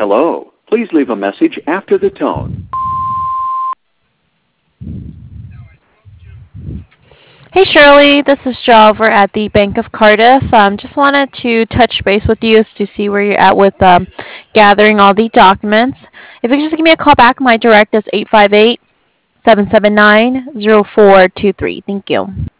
Hello. Please leave a message after the tone. Hey Shirley, this is Jo over at the Bank of Cardiff. Just wanted to touch base with you to see where you're at with gathering all the documents. If you could just give me a call back, my direct is 858-779-0423. Thank you.